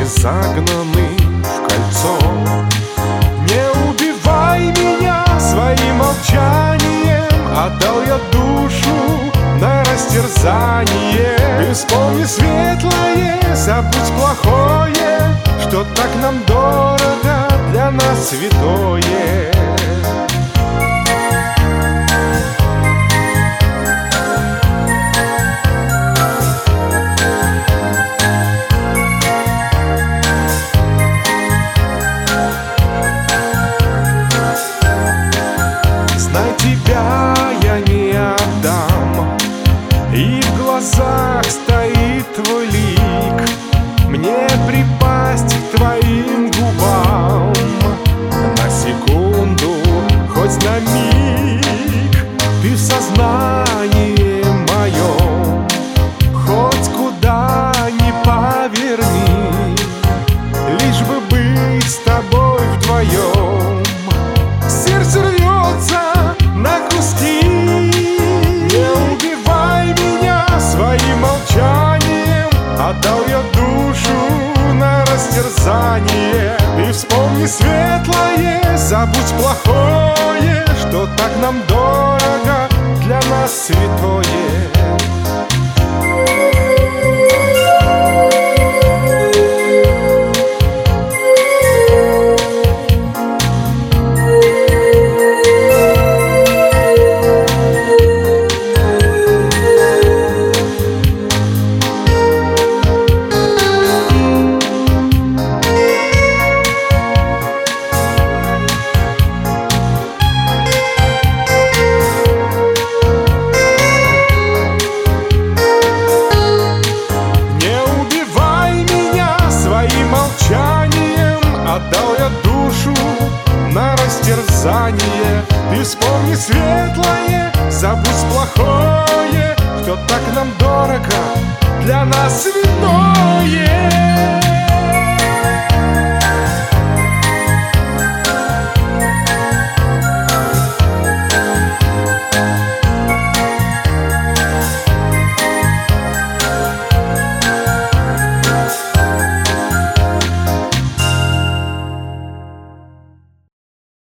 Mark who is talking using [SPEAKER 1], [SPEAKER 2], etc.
[SPEAKER 1] загнаны в кольцо. Не убивай меня своим молчанием, отдал я душу на растерзание. Ты вспомни светлое, забудь плохое, что так нам дорого, для нас святое. Знай, тебя я не отдам, и в глазах стоит твой лик. Мне припасть к твоим губам на секунду, хоть на миг. Ты в сознании моем, хоть куда ни поверни, лишь бы быть с тобой вдвоем. Сердце рвется на куски. Не убивай меня своим молчанием, отдал я душу на растерзание. Ты вспомни светлое, забудь плохое, что так нам дорого, для нас святое. Отдал я душу на растерзание. Ты вспомни светлое, забудь плохое, что так нам дорого, для нас святое.